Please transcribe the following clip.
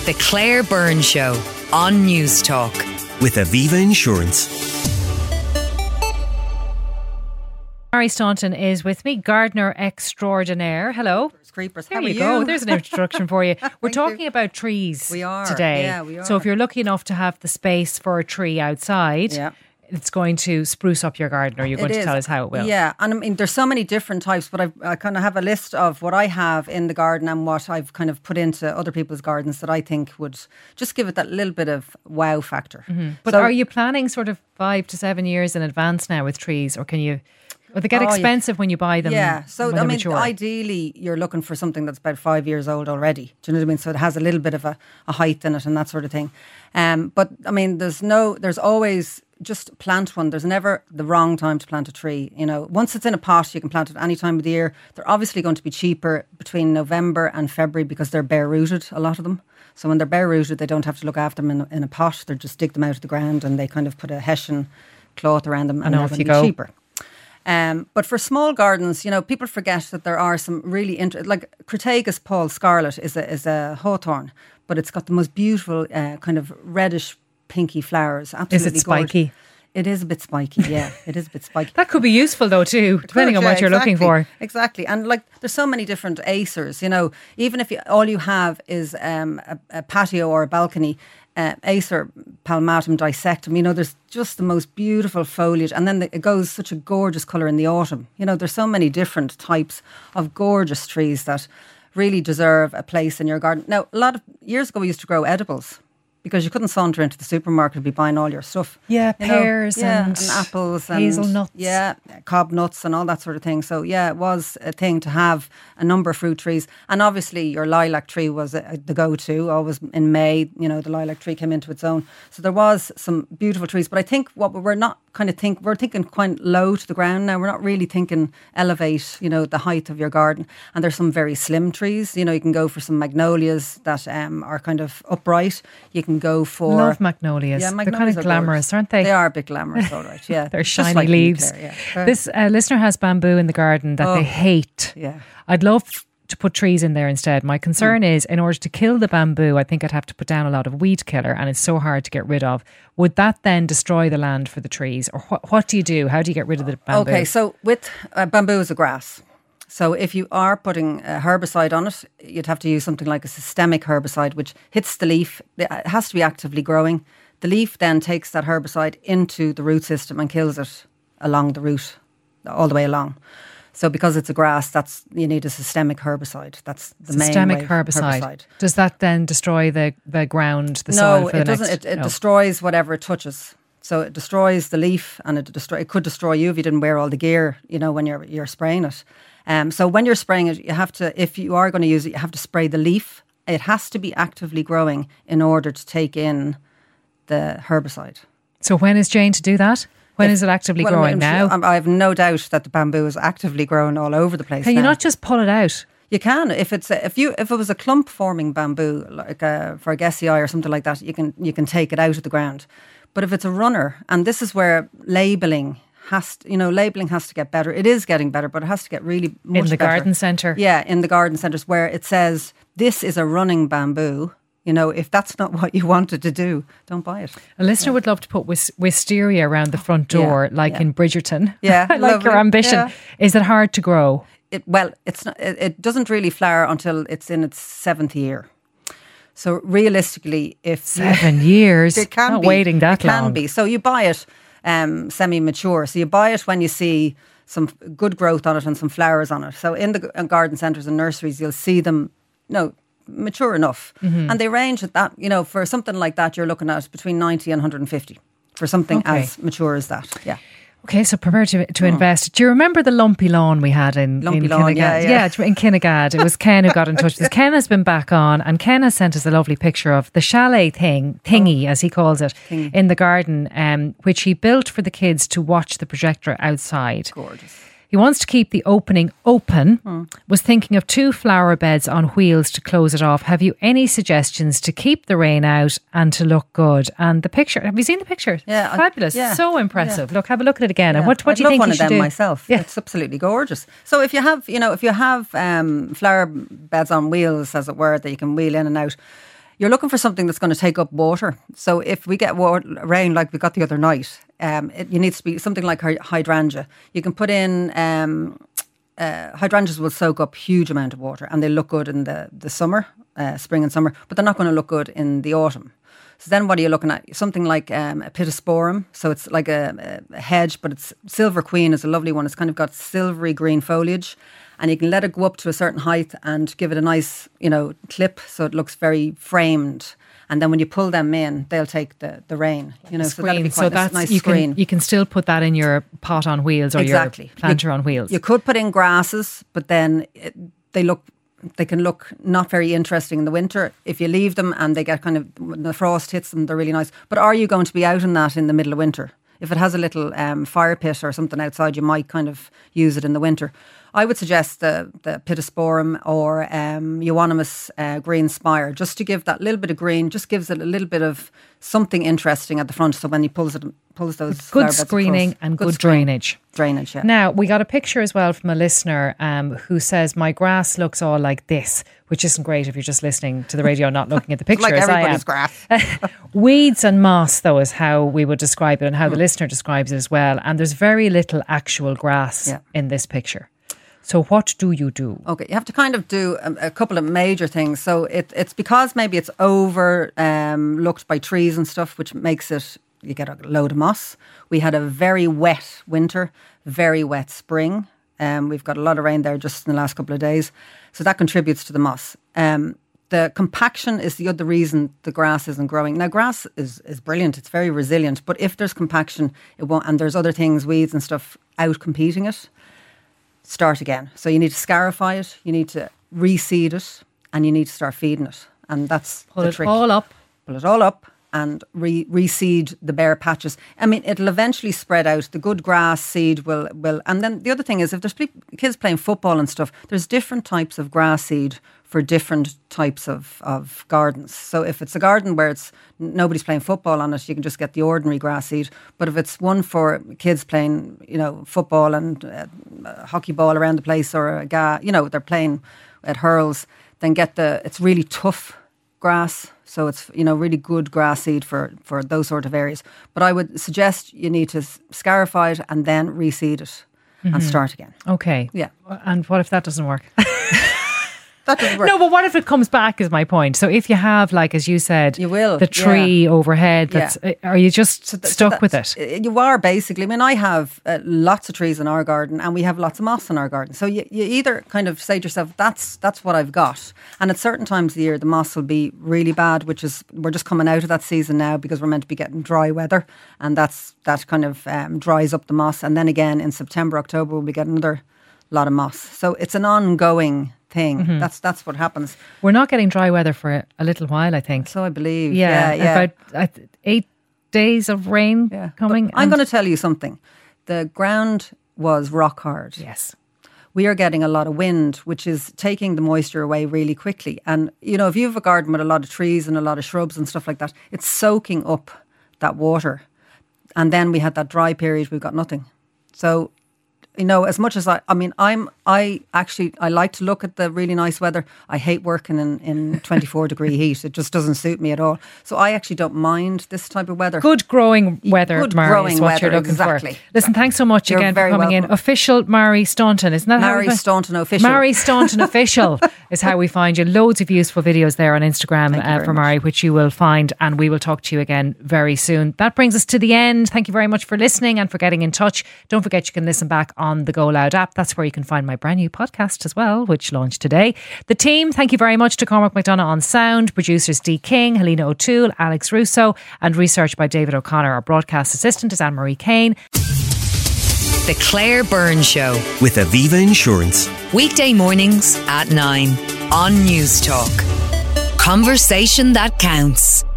The Claire Byrne Show on News Talk. With Aviva Insurance. Mary Staunton is with me, gardener extraordinaire. Hello. Creepers. There How you are go. you? There's an introduction for you. We're talking about trees today. Yeah, we are. So if you're lucky enough to have the space for a tree outside, it's going to spruce up your garden, or you're going to tell us how it will. Yeah, and I mean, there's so many different types, but I kind of have a list of what I have in the garden and what I've kind of put into other people's gardens that I think would just give it that little bit of wow factor. Mm-hmm. But are you planning sort of 5 to 7 years in advance now with trees, or can you... Well, they get expensive when you buy them. Yeah, so I mean, mature. Ideally, you're looking for something that's about 5 years old already. Do you know what I mean? So it has a little bit of a height in it and that sort of thing. But I mean, there's always just plant one. There's never the wrong time to plant a tree. You know, once it's in a pot, you can plant it any time of the year. They're obviously going to be cheaper between November and February because they're bare rooted. A lot of them. So when they're bare rooted, they don't have to look after them in a pot. They just dig them out of the ground and they kind of put a hessian cloth around them, and off they're you going to go. be cheaper. But for small gardens, you know, people forget that there are some really like Crataegus Paul Scarlet is a hawthorn, but it's got the most beautiful kind of reddish pinky flowers. Absolutely Is it spiky? Gorgeous. It is a bit spiky, yeah. It is a bit spiky. That could be useful though too, depending on what you're looking for. Exactly. And like there's so many different acers, you know, even if all you have is a patio or a balcony, Acer palmatum dissectum, you know, there's just the most beautiful foliage, and then it goes such a gorgeous colour in the autumn. You know, there's so many different types of gorgeous trees that really deserve a place in your garden. Now, a lot of years ago we used to grow edibles because you couldn't saunter into the supermarket and be buying all your stuff. Yeah, pears and apples and hazelnuts. Yeah, cob nuts and all that sort of thing. So yeah, it was a thing to have a number of fruit trees. And obviously your lilac tree was the go-to. Always in May, you know, the lilac tree came into its own. So there was some beautiful trees. But I think what we're not we're thinking quite low to the ground now. We're not really thinking elevate, you know, the height of your garden. And there's some very slim trees. You know, you can go for some magnolias that are kind of upright. You can go for... Love magnolias. Yeah, They're kind of glamorous, aren't they? They are a bit glamorous, all right, yeah. They're Just shiny like leaves. Claire, yeah. This listener has bamboo in the garden that they hate. Yeah. I'd love to put trees in there instead. My concern is, in order to kill the bamboo, I think I'd have to put down a lot of weed killer, and it's so hard to get rid of. Would that then destroy the land for the trees? Or what do you do? How do you get rid of the bamboo? Okay, so with bamboo is a grass. So if you are putting a herbicide on it, you'd have to use something like a systemic herbicide, which hits the leaf. It has to be actively growing. The leaf then takes that herbicide into the root system and kills it along the root, all the way along. So because it's a grass, you need a systemic herbicide. That's the systemic main herbicide. Does that then destroy the ground, the soil? No, it doesn't. It destroys whatever it touches. So it destroys the leaf, and it could destroy you if you didn't wear all the gear, you know, when you're spraying it. So when you're spraying it, you have to, if you are going to use it, you have to spray the leaf. It has to be actively growing in order to take in the herbicide. So when is Jane to do that? When is it actively growing now? I have no doubt that the bamboo is actively growing all over the place. Can you not just pull it out? You can. If it was a clump forming bamboo, like for a Gesii or something like that, you can take it out of the ground. But if it's a runner, and this is where labelling has to get better. It is getting better, but it has to get really much better. In the garden centre? Yeah, in the garden centres where it says, this is a running bamboo. You know, if that's not what you wanted to do, don't buy it. A listener would love to put wisteria around the front door, in Bridgerton. Yeah, I like your ambition. Yeah. Is it hard to grow? It's not. It doesn't really flower until it's in its 7th year. So realistically, if 7 years, it can not be, waiting that long. It can be. So you buy it semi-mature. So you buy it when you see some good growth on it and some flowers on it. So in the garden centres and nurseries, you'll see them, mature enough. Mm-hmm. And they range at that, for something like that, you're looking at between 90 and 150 for something as mature as that. Yeah. Okay, so prepare to invest. Do you remember the lumpy lawn we had in Kinnegad? Yeah, in Kinnegad. It was Ken who got in touch with us. Ken has been back on, and Ken has sent us a lovely picture of the chalet thingy, as he calls it, in the garden, which he built for the kids to watch the projector outside. Gorgeous. He wants to keep the opening open, was thinking of 2 flower beds on wheels to close it off. Have you any suggestions to keep the rain out and to look good? And the picture, have you seen the picture? Yeah. Fabulous. So impressive. Yeah. Look, have a look at it again. Yeah. And what do you think you should do? I'd love one of them myself. Yeah. It's absolutely gorgeous. So if you have, flower beds on wheels, as it were, that you can wheel in and out, You're looking for something that's going to take up water. So if we get rain like we got the other night, it needs to be something like hydrangea. You can put in hydrangeas will soak up huge amount of water, and they look good in the summer, spring and summer, but they're not going to look good in the autumn. So then what are you looking at? Something like a pittosporum. So it's like a hedge, but it's Silver Queen is a lovely one. It's kind of got silvery green foliage, and you can let it go up to a certain height and give it a nice, clip so it looks very framed. And then when you pull them in, they'll take the rain. So that'll be quite a nice screen. You can still put that in your pot on wheels or your planter on wheels. You could put in grasses, but then they can look not very interesting in the winter. If you leave them and they get when the frost hits them, they're really nice. But are you going to be out in that in the middle of winter? If it has a little fire pit or something outside, you might kind of use it in the winter. I would suggest the pittosporum or euonymus green spire, just to give that little bit of green, just gives it a little bit of something interesting at the front. So when he pulls those good screening and good drainage. Drainage, yeah. Now, we got a picture as well from a listener who says, my grass looks all like this, which isn't great if you're just listening to the radio, not looking at the picture. Like everybody's grass. Weeds and moss, though, is how we would describe it and how the listener describes it as well. And there's very little actual grass in this picture. So what do you do? Okay, you have to kind of do a couple of major things. So it's because maybe it's over looked by trees and stuff, which makes it, you get a load of moss. We had a very wet winter, very wet spring. We've got a lot of rain there just in the last couple of days. So that contributes to the moss. The compaction is the other reason the grass isn't growing. Now, grass is brilliant. It's very resilient. But if there's compaction, it won't, and there's other things, weeds and stuff, out competing it, start again. So you need to scarify it, you need to reseed it, and you need to start feeding it. And that's the trick. Pull it all up and reseed the bare patches. I mean, it'll eventually spread out. The good grass seed will. And then the other thing is, if there's kids playing football and stuff, there's different types of grass seed for different types of gardens. So if it's a garden where nobody's playing football on it, you can just get the ordinary grass seed. But if it's one for kids playing, football and hockey ball around the place, or they're playing at hurls, then it's really tough grass. So it's, really good grass seed for those sort of areas. But I would suggest you need to scarify it and then reseed it and start again. Okay. Yeah. And what if that doesn't work? That doesn't work. No, but what if it comes back is my point. So if you have, like, as you said, you will, the tree overhead, are you just stuck with it? You are, basically. I mean, I have lots of trees in our garden, and we have lots of moss in our garden. So you either kind of say to yourself, that's what I've got. And at certain times of the year, the moss will be really bad, which is, we're just coming out of that season now because we're meant to be getting dry weather. And that kind of dries up the moss. And then again, in September, October, we'll be getting another lot of moss. So it's an ongoing thing. That's what happens. We're not getting dry weather for a little while, I think. So I believe. Yeah. About 8 days of rain coming. But I'm going to tell you something. The ground was rock hard. Yes. We are getting a lot of wind, which is taking the moisture away really quickly. And, if you have a garden with a lot of trees and a lot of shrubs and stuff like that, it's soaking up that water. And then we had that dry period, we've got nothing. So, as much as I like to look at the really nice weather. I hate working in 24 degree heat. It just doesn't suit me at all. So I actually don't mind this type of weather. Good growing weather, Mary, is what you're looking for. Listen, thanks so much again for coming in. Official Mary Staunton, isn't that Mary Staunton Official. Mary Staunton Official is how we find you. Loads of useful videos there on Instagram for Mary, which you will find, and we will talk to you again very soon. That brings us to the end. Thank you very much for listening and for getting in touch. Don't forget you can listen back on the Go Loud app. That's where you can find my brand new podcast as well, which launched today. The team, thank you very much to Cormac McDonagh on sound, producers Dee King, Helena O'Toole, Alex Russo, and research by David O'Connor. Our broadcast assistant is Anne-Marie Kane. The Claire Byrne Show with Aviva Insurance. Weekday mornings at 9 on News Talk. Conversation that counts.